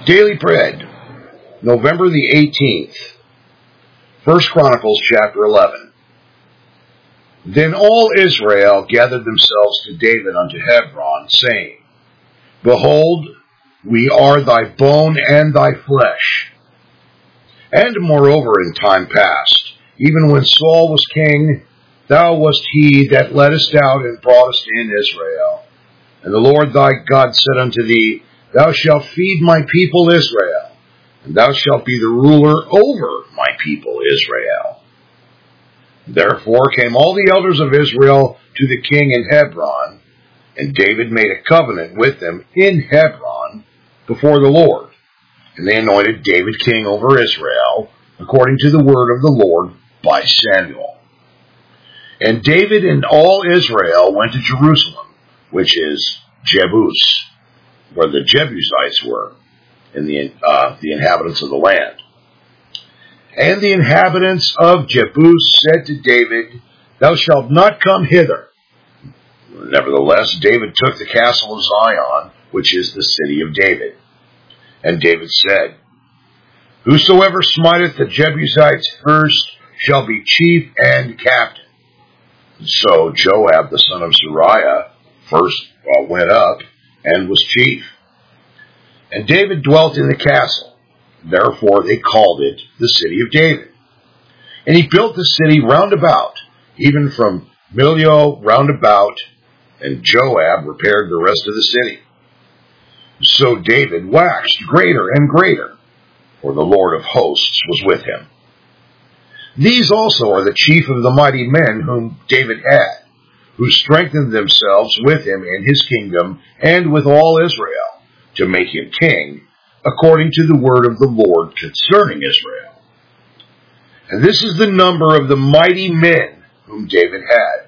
Daily Bread, November the 18th, 1 Chronicles chapter 11. Then all Israel gathered themselves to David unto Hebron, saying, Behold, we are thy bone and thy flesh. And moreover in time past, even when Saul was king, thou wast he that leddest out and broughtest in Israel. And the Lord thy God said unto thee, Thou shalt feed my people Israel, and thou shalt be the ruler over my people Israel. Therefore came all the elders of Israel to the king in Hebron, and David made a covenant with them in Hebron before the Lord. And they anointed David king over Israel, according to the word of the Lord by Samuel. And David and all Israel went to Jerusalem, which is Jebus, where the Jebusites were, and the inhabitants of the land. And the inhabitants of Jebus said to David, Thou shalt not come hither. Nevertheless, David took the castle of Zion, which is the city of David. And David said, Whosoever smiteth the Jebusites first shall be chief and captain. So Joab the son of Zeruiah first went up and was chief. And David dwelt in the castle. Therefore they called it the city of David. And he built the city round about, even from Millo round about, and Joab repaired the rest of the city. So David waxed greater and greater, for the Lord of hosts was with him. These also are the chief of the mighty men whom David had, who strengthened themselves with him in his kingdom and with all Israel, to make him king, according to the word of the Lord concerning Israel. And this is the number of the mighty men whom David had.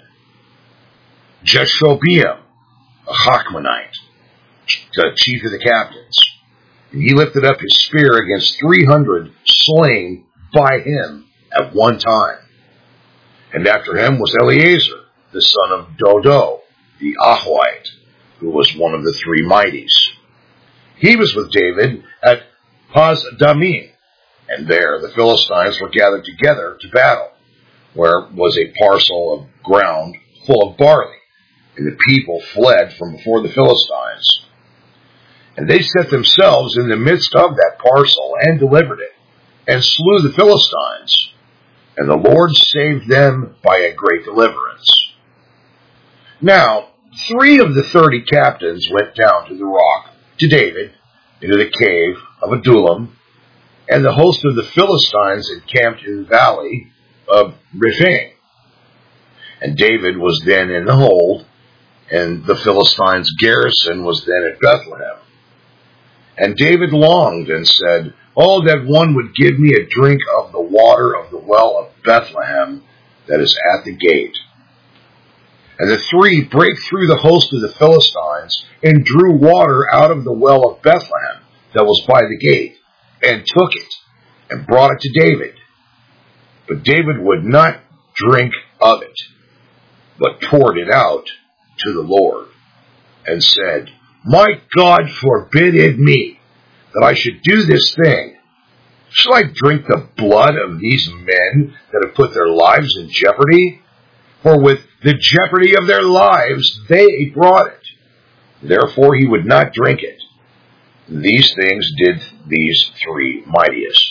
Jeshobeam, a Hachmonite, the chief of the captains. And he lifted up his spear against 300 slain by him at one time. And after him was Eleazar, the son of Dodo, the Ahohite, who was one of the three mighties. He was with David at Pasdamim, and there the Philistines were gathered together to battle, where was a parcel of ground full of barley, and the people fled from before the Philistines. And they set themselves in the midst of that parcel and delivered it, and slew the Philistines, and the Lord saved them by a great deliverance. Now 3 of the 30 captains went down to the rock to David into the cave of Adullam, and the host of the Philistines encamped in the valley of Rephaim. And David was then in the hold, and the Philistines' garrison was then at Bethlehem. And David longed and said, Oh, that one would give me a drink of the water of the well of Bethlehem that is at the gate. And the 3 brake through the host of the Philistines, and drew water out of the well of Bethlehem that was by the gate, and took it, and brought it to David. But David would not drink of it, but poured it out to the Lord, and said, My God forbid it me, that I should do this thing. Shall I drink the blood of these men that have put their lives in jeopardy? For with the jeopardy of their lives they brought it. Therefore he would not drink it. These things did these 3 mightiest.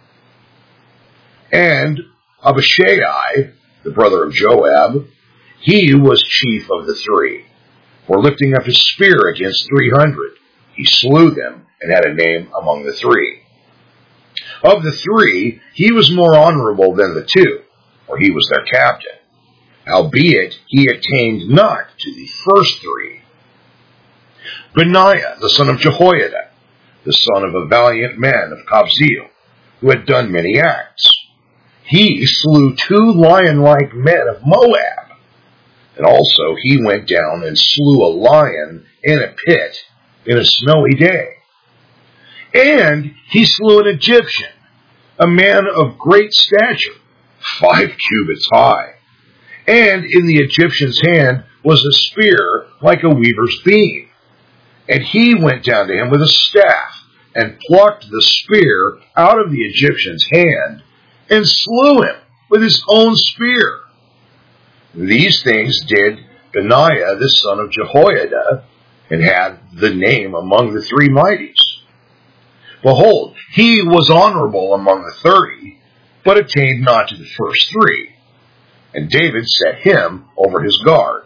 And Abishai, the brother of Joab, he was chief of the 3. For lifting up his spear against 300, he slew them and had a name among the 3. Of the 3, he was more honorable than the 2, for he was their captain. Howbeit, he attained not to the first 3. Benaiah, the son of Jehoiada, the son of a valiant man of Kabzeel, who had done many acts. He slew 2 lion-like men of Moab. And also he went down and slew a lion in a pit in a snowy day. And he slew an Egyptian, a man of great stature, 5 cubits high. And in the Egyptian's hand was a spear like a weaver's beam. And he went down to him with a staff, and plucked the spear out of the Egyptian's hand, and slew him with his own spear. These things did Benaiah the son of Jehoiada, and had the name among the 3 mighties. Behold, he was honorable among the 30, but attained not to the first 3. And David set him over his guard.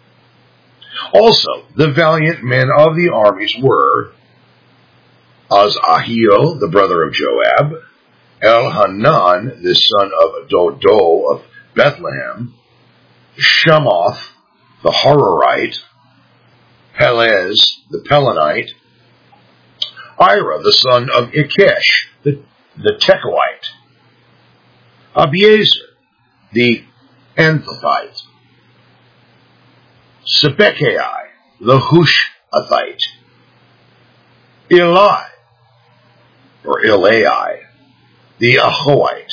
Also, the valiant men of the armies were Asahel, the brother of Joab, Elhanan, the son of Dodo of Bethlehem, Shemoth, the Hararite, Pelez, the Pelonite, Ira, the son of Ikesh, the Tekoite, Abiezer, the Anthethite, Sibekai, the Hushathite, Eli, the Ahoite,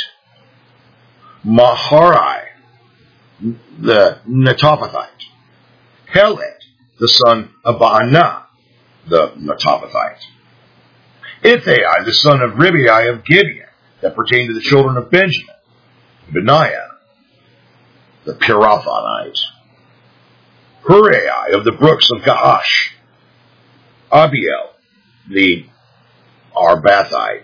Maharai, the Netophathite, Helet, the son of Baanah, the Netophathite, Ithai, the son of Ribai of Gibeon, that pertained to the children of Benjamin, Benaiah, the Pirathonite, Hurai of the brooks of Gaash, Abiel, the Arbathite,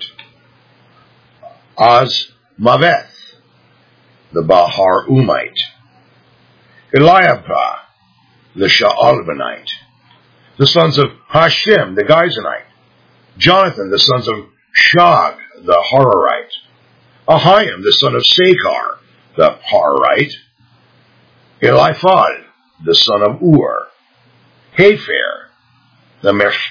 Azmaveth, the Bahar Umite, Eliabah, the Sha'albanite, the sons of Hashem, the Gizonite, Jonathan, the sons of Shag, the Hararite, Ahiam, the son of Sakar, the Hararite, Eliphad, the son of Ur, Hefer, the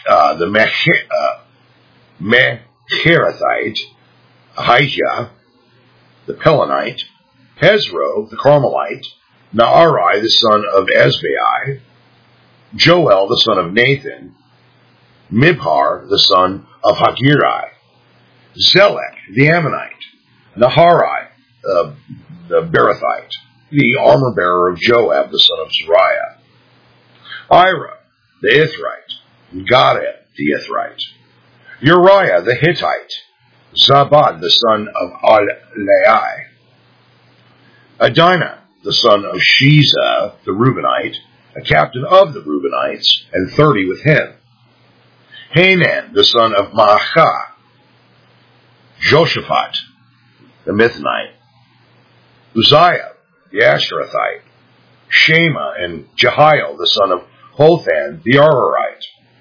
Mecherathite, Ahijah, the Pelonite, Hezro, the Carmelite, Naarai, the son of Ezbai, Joel, the son of Nathan, Mibhar, the son of Hagirai, Zelek, the Ammonite, Naharai, the Berathite, the armor-bearer of Joab, the son of Zariah, Ira, the Ithrite, Gadad, the Ithrite, Uriah, the Hittite, Zabad, the son of Alai, Adinah, the son of Shiza, the Reubenite, a captain of the Reubenites, and 30 with him, Hanan, the son of Maachah, Joshaphat, the Mithnite, Uzziah, the Asherathite, Shema, and Jehiel, the son of Hothan, the Ararite,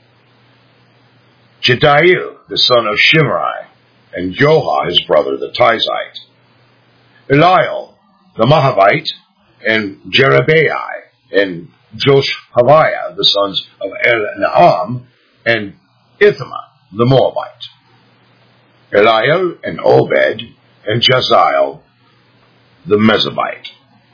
Jediel, the son of Shimri, and Joha, his brother, the Tizite, Eliel, the Mahavite, and Jerebai, and Joshaviah, the sons of El-Naam, and Ithamah, the Moabite, Eliel, and Obed, and Jeziel, the Mezabite.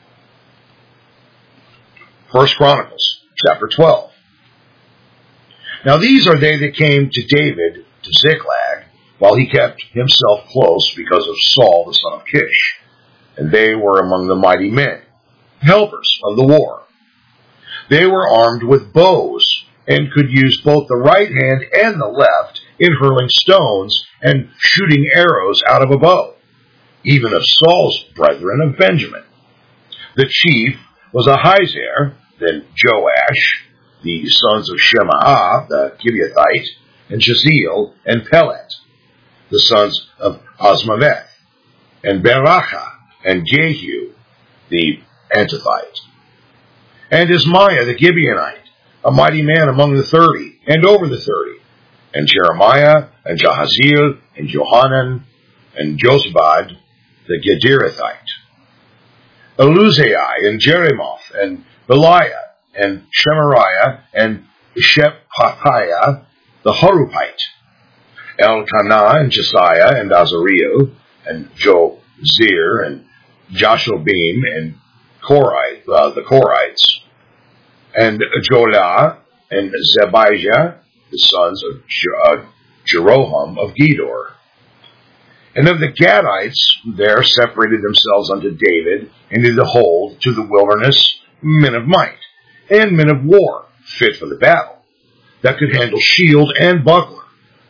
1 Chronicles, chapter 12. Now these are they that came to David to Ziklag, while he kept himself close because of Saul the son of Kish. And they were among the mighty men, helpers of the war. They were armed with bows, and could use both the right hand and the left in hurling stones and shooting arrows out of a bow, even of Saul's brethren of Benjamin. The chief was Ahiezer, then Joash, the sons of Shemaah, the Gibeathite, and Jeziel, and Pelet, the sons of Azmaveth, and Beracha, and Jehu, the Antothite, and Ismaiah the Gibeonite, a mighty man among the 30, and over the 30, and Jeremiah, and Jahaziel, and Johanan, and Josabad, the Gederathite, Eluzai, and Jeremoth, and Beliah, and Shemariah, and Shephathiah, the Harupite, Elkanah, and Josiah, and Azariah, and Jozir, and Jashobim, and the Korites, and Jolah, and Zebijah, the sons of Jeroham of Gedor. And of the Gadites there separated themselves unto David into the hold to the wilderness men of might, and men of war, fit for the battle, that could handle shield and buckler,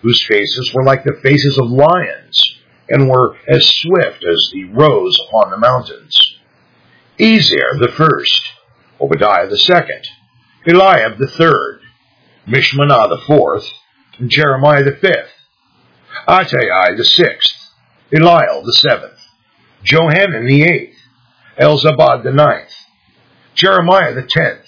whose faces were like the faces of lions, and were as swift as the roes upon the mountains. Ezer the first, Obadiah the second, Eliab the third, Mishmanah the fourth, and Jeremiah the fifth, Attai the sixth, Eliel the seventh, Johanan the eighth, Elzabad the ninth, Jeremiah the 10th,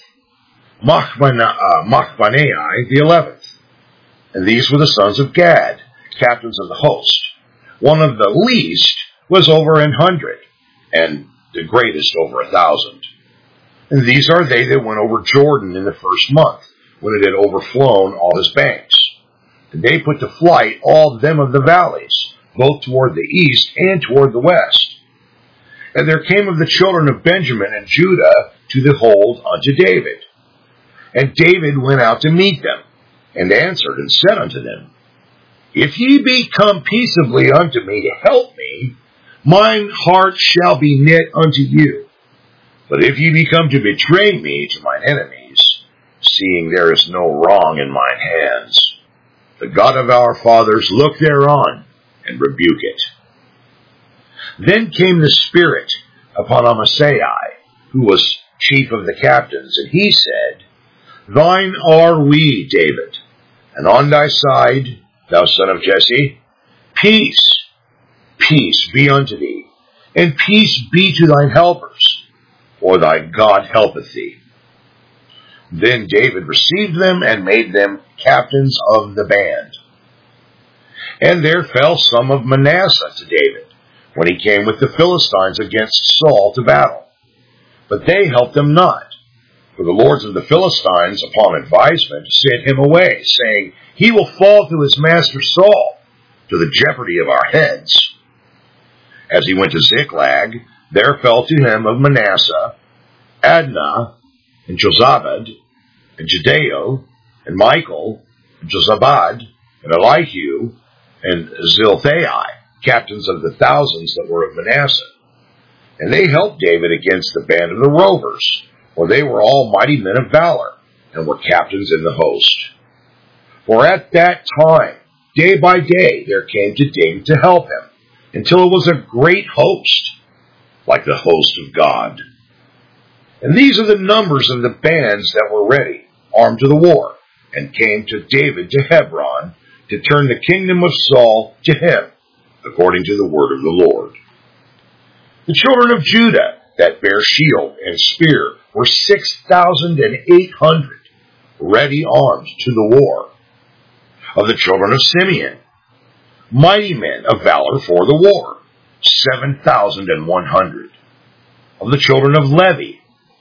Machbanai the 11th. And these were the sons of Gad, captains of the host. One of the least was over 100, and the greatest over 1,000. And these are they that went over Jordan in the first month, when it had overflown all his banks. And they put to flight all them of the valleys, both toward the east and toward the west. And there came of the children of Benjamin and Judah to the hold unto David. And David went out to meet them, and answered and said unto them, If ye be come peaceably unto me to help me, mine heart shall be knit unto you. But if ye be come to betray me to mine enemies, seeing there is no wrong in mine hands, the God of our fathers look thereon, and rebuke it. Then came the Spirit upon Amasai, who was chief of the captains, and he said, Thine are we, David, and on thy side, thou son of Jesse, peace, peace be unto thee, and peace be to thine helpers, for thy God helpeth thee. Then David received them and made them captains of the band. And there fell some of Manasseh to David, when he came with the Philistines against Saul to battle. But they helped him not, for the lords of the Philistines, upon advisement, sent him away, saying, He will fall to his master Saul, to the jeopardy of our heads. As he went to Ziklag, there fell to him of Manasseh, Adnah, and Jozabad, and Judeo, and Michael, and Jozabad, and Elihu, and Zilthai, captains of the thousands that were of Manasseh. And they helped David against the band of the rovers, for they were all mighty men of valor, and were captains in the host. For at that time, day by day, there came to David to help him, until it was a great host, like the host of God. And these are the numbers of the bands that were ready, armed to the war, and came to David to Hebron, to turn the kingdom of Saul to him, according to the word of the Lord. The children of Judah that bare shield and spear were 6,800, ready armed to the war. Of the children of Simeon, mighty men of valor for the war, 7,100. Of the children of Levi,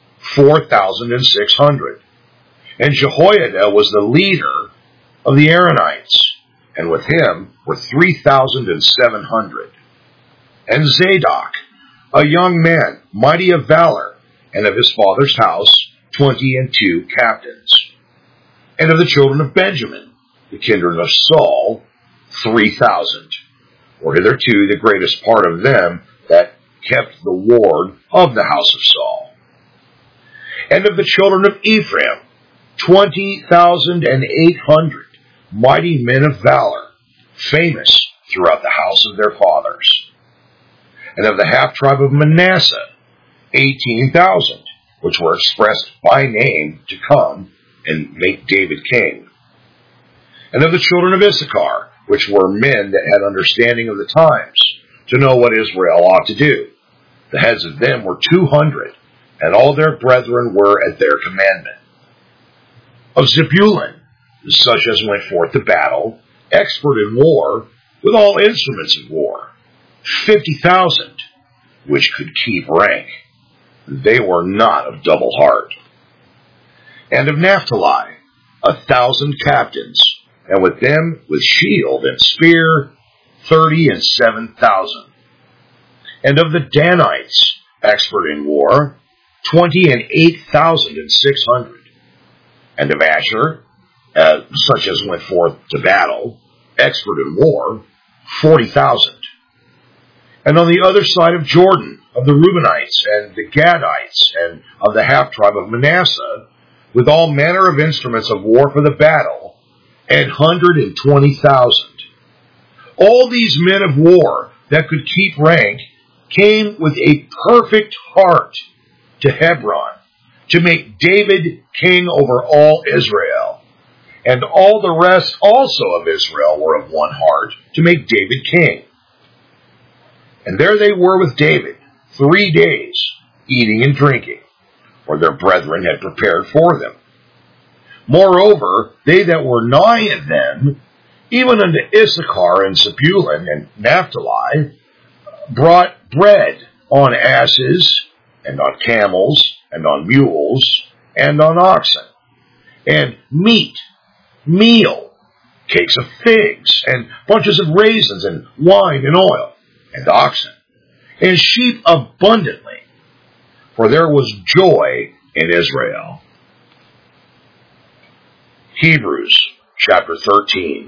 4,600. And Jehoiada was the leader of the Aaronites, and with him were 3,700. And Zadok, a young man, mighty of valor, and of his father's house, 22 captains. And of the children of Benjamin, the kindred of Saul, 3,000, or hitherto the greatest part of them that kept the ward of the house of Saul. And of the children of Ephraim, 20,800, mighty men of valor, famous throughout the house of their fathers. And of the half-tribe of Manasseh, 18,000, which were expressed by name to come and make David king. And of the children of Issachar, which were men that had understanding of the times, to know what Israel ought to do. The heads of them were 200, and all their brethren were at their commandment. Of Zebulun, such as went forth to battle, expert in war, with all instruments of war, 50,000, which could keep rank. They were not of double heart. And of Naphtali, 1,000 captains, and with them, with shield and spear, 37,000. And of the Danites, expert in war, 28,600. And of Asher, such as went forth to battle, expert in war, 40,000. And on the other side of Jordan, of the Reubenites and the Gadites, and of the half-tribe of Manasseh, with all manner of instruments of war for the battle, and 120,000. All these men of war that could keep rank came with a perfect heart to Hebron to make David king over all Israel. And all the rest also of Israel were of one heart to make David king. And there they were with David 3 days, eating and drinking, for their brethren had prepared for them. Moreover, they that were nigh them, even unto Issachar and Zebulun and Naphtali, brought bread on asses, and on camels, and on mules, and on oxen, and meat, meal, cakes of figs, and bunches of raisins, and wine and oil, and oxen, and sheep abundantly, for there was joy in Israel. Hebrews chapter 13.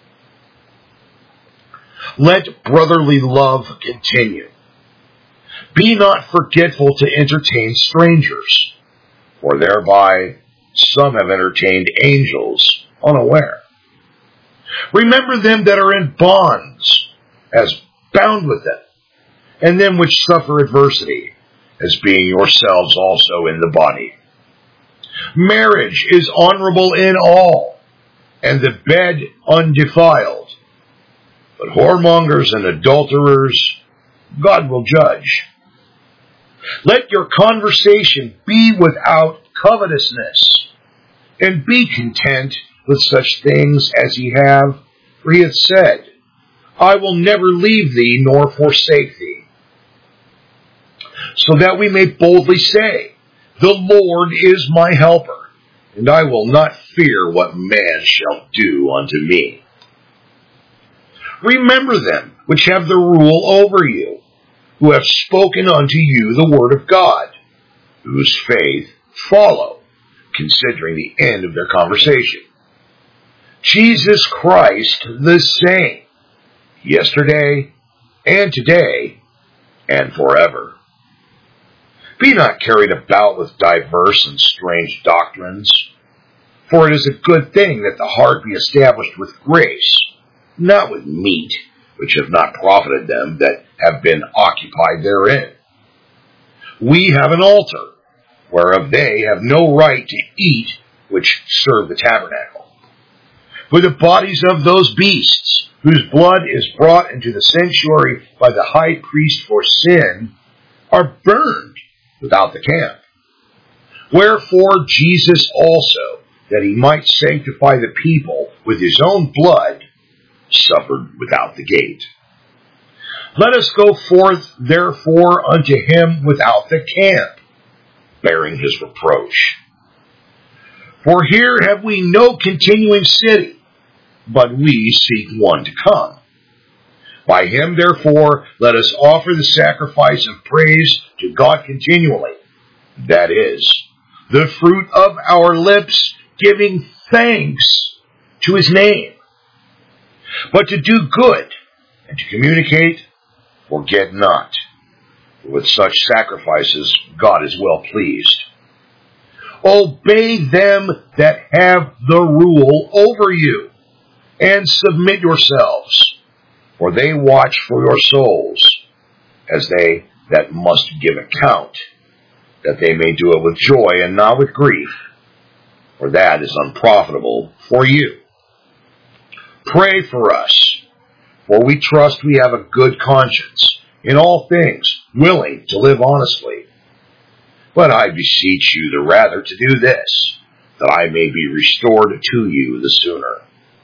Let brotherly love continue. Be not forgetful to entertain strangers, for thereby some have entertained angels unaware. Remember them that are in bonds, as bound with them, and them which suffer adversity, as being yourselves also in the body. Marriage is honorable in all, and the bed undefiled. But whoremongers and adulterers God will judge. Let your conversation be without covetousness, and be content with such things as ye have, for he hath said, I will never leave thee nor forsake thee. So that we may boldly say, the Lord is my helper, and I will not fear what man shall do unto me. Remember them which have the rule over you, who have spoken unto you the word of God, whose faith follow, considering the end of their conversation. Jesus Christ the same, yesterday and today and forever. Be not carried about with diverse and strange doctrines, for it is a good thing that the heart be established with grace, not with meat, which have not profited them that have been occupied therein. We have an altar, whereof they have no right to eat which serve the tabernacle. For the bodies of those beasts, whose blood is brought into the sanctuary by the high priest for sin, are burned without the camp. Wherefore Jesus also, that he might sanctify the people with his own blood, suffered without the gate. Let us go forth therefore unto him without the camp, bearing his reproach. For here have we no continuing city, but we seek one to come. By him therefore let us offer the sacrifice of praise to God continually, that is, the fruit of our lips, giving thanks to his name. But to do good and to communicate, forget not. For with such sacrifices God is well pleased. Obey them that have the rule over you, and submit yourselves, for they watch for your souls, as they that must give account, that they may do it with joy and not with grief, for that is unprofitable for you. Pray for us, for we trust we have a good conscience, in all things, willing to live honestly. But I beseech you the rather to do this, that I may be restored to you the sooner.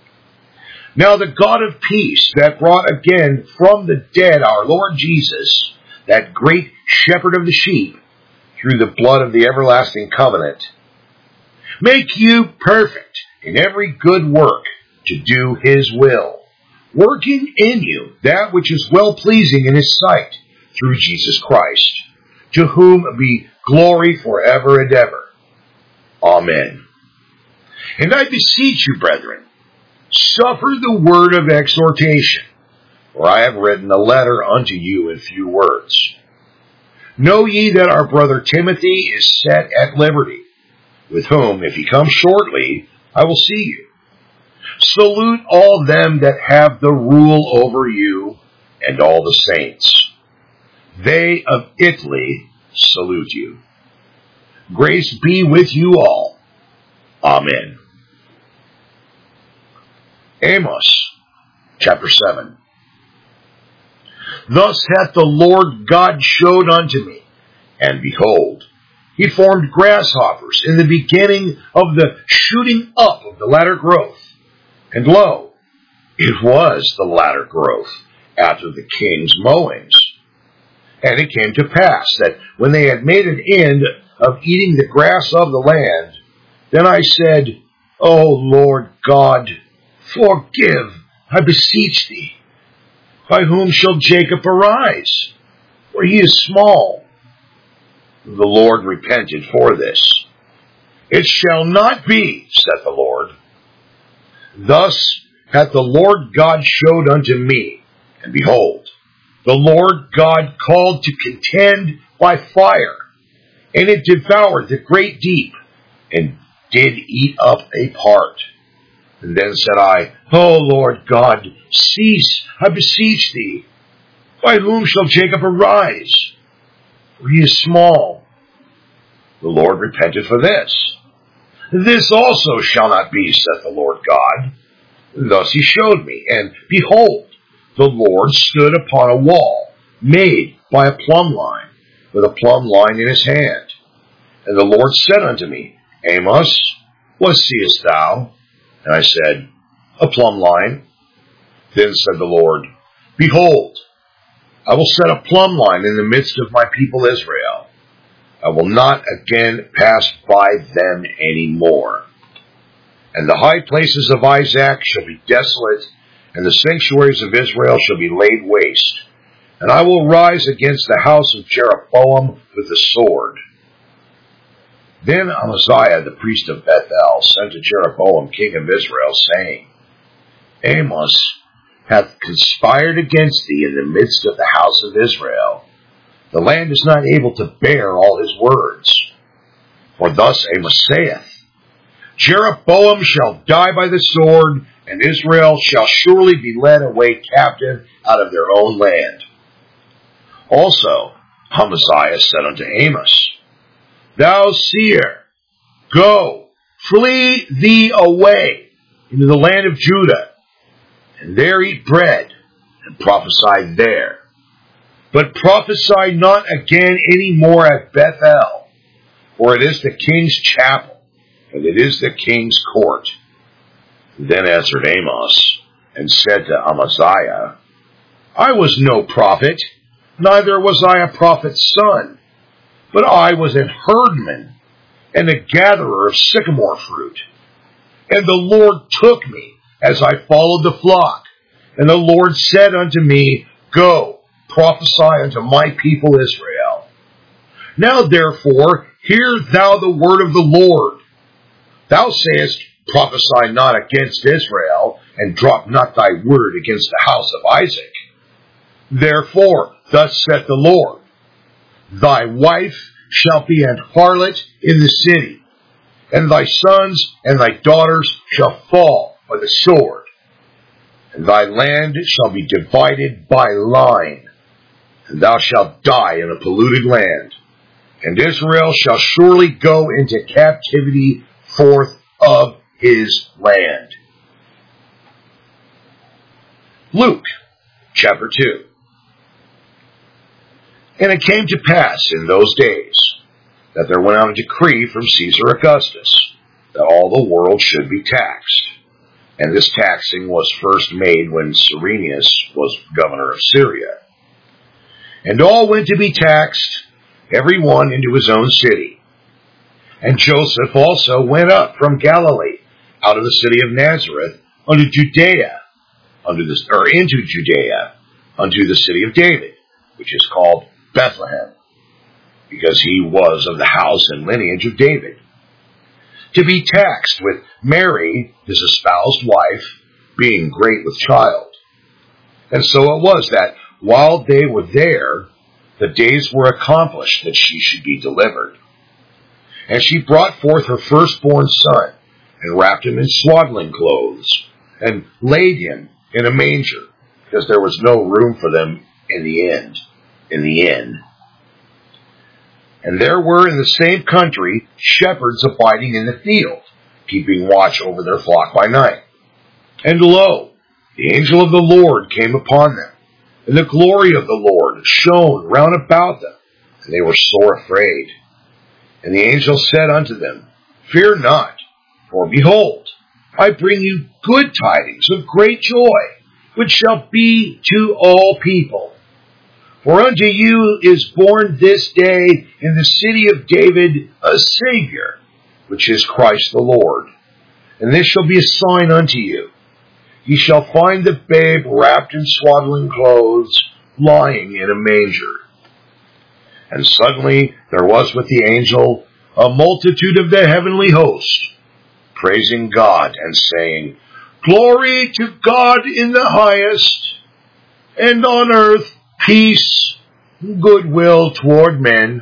Now the God of peace, that brought again from the dead our Lord Jesus, that great shepherd of the sheep, through the blood of the everlasting covenant, make you perfect in every good work to do his will, working in you that which is well-pleasing in his sight, through Jesus Christ, to whom be glory forever and ever. Amen. And I beseech you, brethren, suffer the word of exhortation, for I have written a letter unto you in few words. Know ye that our brother Timothy is set at liberty, with whom, if he comes shortly, I will see you. Salute all them that have the rule over you, and all the saints. They of Italy salute you. Grace be with you all. Amen. Amos, chapter 7. Thus hath the Lord God showed unto me, and behold, he formed grasshoppers in the beginning of the shooting up of the latter growth. And lo, it was the latter growth after the king's mowings. And it came to pass that when they had made an end of eating the grass of the land, then I said, O Lord God, forgive, I beseech thee. By whom shall Jacob arise? For he is small. The Lord repented for this. It shall not be, saith the Lord. Thus hath the Lord God showed unto me, and behold, the Lord God called to contend by fire, and it devoured the great deep, and did eat up a part. And then said I, O Lord God, cease, I beseech thee. By whom shall Jacob arise? For he is small. The Lord repented for this. This also shall not be, saith the Lord God. Thus he showed me, and behold, the Lord stood upon a wall, made by a plumb line, with a plumb line in his hand. And the Lord said unto me, Amos, what seest thou? And I said, a plumb line. Then said the Lord, behold, I will set a plumb line in the midst of my people Israel. I will not again pass by them any more. And the high places of Isaac shall be desolate, and the sanctuaries of Israel shall be laid waste. And I will rise against the house of Jeroboam with the sword. Then Amaziah the priest of Bethel sent to Jeroboam king of Israel, saying, Amos hath conspired against thee in the midst of the house of Israel. The land is not able to bear all his words. For thus Amos saith, Jeroboam shall die by the sword, and Israel shall surely be led away captive out of their own land. Also Amaziah said unto Amos, Thou seer, go, flee thee away into the land of Judah, and there eat bread, and prophesy there. But prophesy not again any more at Bethel, for it is the king's chapel, and it is the king's court. Then answered Amos, and said to Amaziah, I was no prophet, neither was I a prophet's son, but I was an herdman, and a gatherer of sycamore fruit. And the Lord took me, as I followed the flock. And the Lord said unto me, Go, prophesy unto my people Israel. Now therefore, hear thou the word of the Lord. Thou sayest, Prophesy not against Israel, and drop not thy word against the house of Isaac. Therefore, thus saith the Lord, Thy wife shall be an harlot in the city, and thy sons and thy daughters shall fall by the sword, and thy land shall be divided by line, and thou shalt die in a polluted land, and Israel shall surely go into captivity forth of his land. Luke, chapter 2. And it came to pass in those days that there went out a decree from Caesar Augustus that all the world should be taxed. And this taxing was first made when Cyrenius was governor of Syria. And all went to be taxed, every one into his own city. And Joseph also went up from Galilee, out of the city of Nazareth, into Judea, unto the city of David, which is called Bethlehem, because he was of the house and lineage of David, to be taxed with Mary, his espoused wife, being great with child. And so it was that, while they were there, the days were accomplished that she should be delivered. And she brought forth her firstborn son, and wrapped him in swaddling clothes, and laid him in a manger, because there was no room for them in the inn. And there were in the same country shepherds abiding in the field, keeping watch over their flock by night. And lo, the angel of the Lord came upon them, and the glory of the Lord shone round about them, and they were sore afraid. And the angel said unto them, Fear not, for behold, I bring you good tidings of great joy, which shall be to all people. For unto you is born this day in the city of David a Savior, which is Christ the Lord. And this shall be a sign unto you. Ye shall find the babe wrapped in swaddling clothes, lying in a manger. And suddenly there was with the angel a multitude of the heavenly host, praising God and saying, Glory to God in the highest, and on earth peace, goodwill toward men.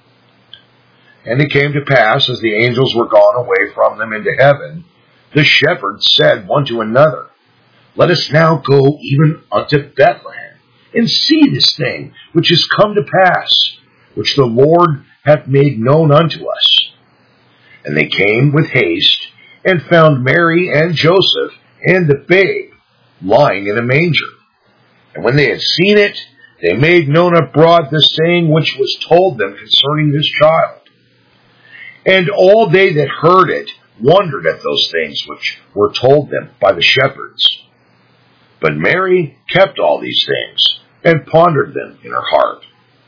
And it came to pass, as the angels were gone away from them into heaven, the shepherds said one to another, Let us now go even unto Bethlehem, and see this thing which is come to pass, which the Lord hath made known unto us. And they came with haste, and found Mary and Joseph and the babe lying in a manger. And when they had seen it, they made known abroad the saying which was told them concerning this child. And all they that heard it wondered at those things which were told them by the shepherds. But Mary kept all these things, and pondered them in her heart.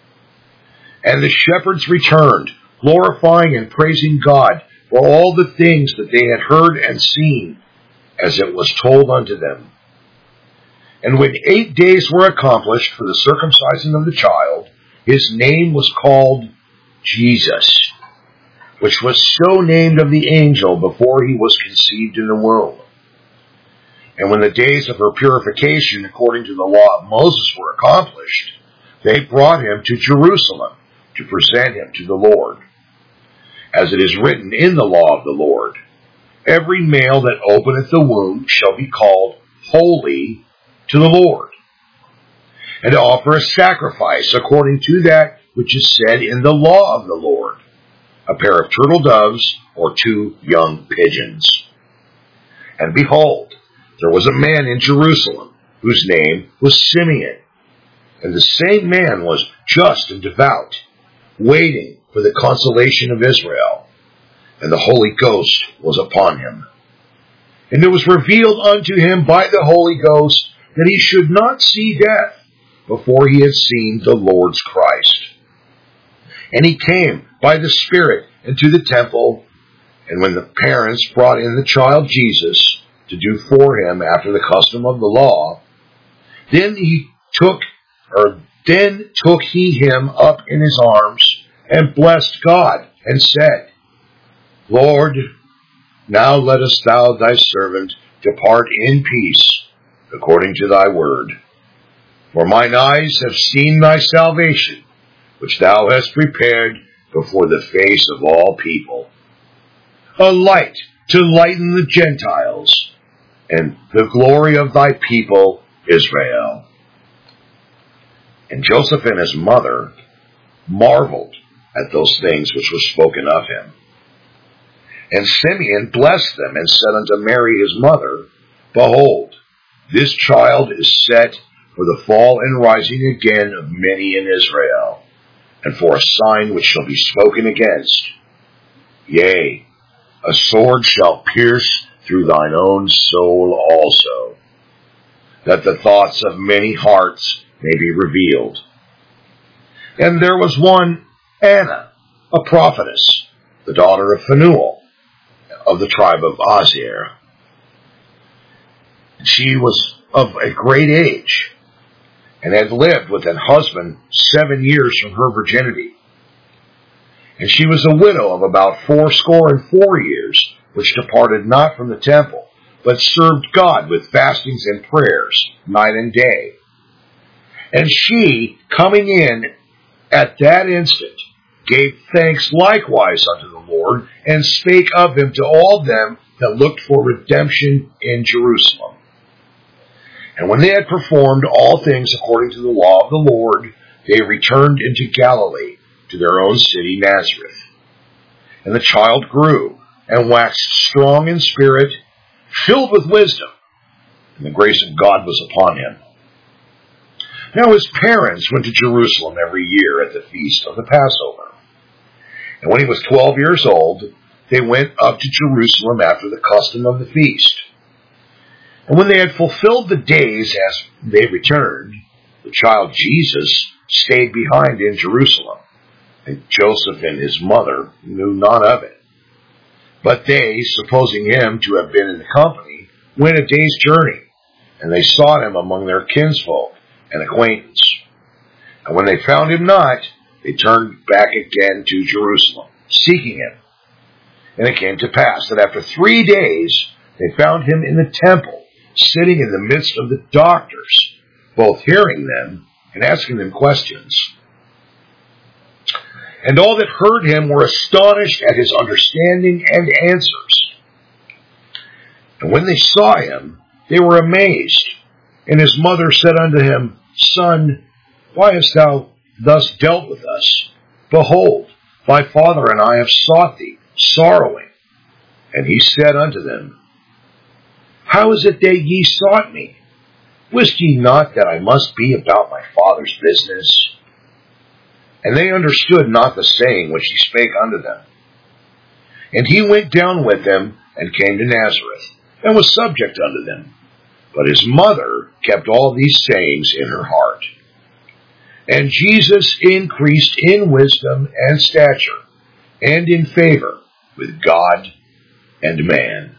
And the shepherds returned, glorifying and praising God for all the things that they had heard and seen, as it was told unto them. And when 8 days were accomplished for the circumcising of the child, his name was called Jesus, which was so named of the angel before he was conceived in the womb. And when the days of her purification according to the law of Moses were accomplished, they brought him to Jerusalem to present him to the Lord. As it is written in the law of the Lord, Every male that openeth the womb shall be called holy to the Lord, and to offer a sacrifice according to that which is said in the law of the Lord, a pair of turtle doves or 2 young pigeons. And behold, there was a man in Jerusalem, whose name was Simeon, and the same man was just and devout, waiting for the consolation of Israel, and the Holy Ghost was upon him. And it was revealed unto him by the Holy Ghost that he should not see death before he had seen the Lord's Christ. And he came by the Spirit into the temple, and when the parents brought in the child Jesus to do for him after the custom of the law, then took he him up in his arms, and blessed God, and said, Lord, now lettest thou thy servant depart in peace, according to thy word. For mine eyes have seen thy salvation, which thou hast prepared before the face of all people, a light to lighten the Gentiles, and the glory of thy people Israel. And Joseph and his mother marveled at those things which were spoken of him. And Simeon blessed them, and said unto Mary his mother, Behold, this child is set for the fall and rising again of many in Israel, and for a sign which shall be spoken against. Yea, a sword shall pierce through thine own soul also, that the thoughts of many hearts may be revealed. And there was one, Anna, a prophetess, the daughter of Phanuel, of the tribe of Aser. She was of a great age, and had lived with an husband 7 years from her virginity. And she was a widow of about 84 years, which departed not from the temple, but served God with fastings and prayers night and day. And she, coming in at that instant, gave thanks likewise unto the Lord, and spake of him to all them that looked for redemption in Jerusalem. And when they had performed all things according to the law of the Lord, they returned into Galilee, to their own city Nazareth. And the child grew, and waxed strong in spirit, filled with wisdom, and the grace of God was upon him. Now his parents went to Jerusalem every year at the feast of the Passover. And when he was 12 years old, they went up to Jerusalem after the custom of the feast. And when they had fulfilled the days as they returned, the child Jesus stayed behind in Jerusalem, and Joseph and his mother knew none of it. But they, supposing him to have been in the company, went a day's journey, and they sought him among their kinsfolk and acquaintance. And when they found him not, they turned back again to Jerusalem, seeking him. And it came to pass that after 3 days they found him in the temple, sitting in the midst of the doctors, both hearing them and asking them questions. And all that heard him were astonished at his understanding and answers. And when they saw him, they were amazed. And his mother said unto him, Son, why hast thou thus dealt with us? Behold, thy father and I have sought thee, sorrowing. And he said unto them, How is it that ye sought me? Wist ye not that I must be about my father's business? And they understood not the saying which he spake unto them. And he went down with them, and came to Nazareth, and was subject unto them. But his mother kept all these sayings in her heart. And Jesus increased in wisdom and stature, and in favor with God and man.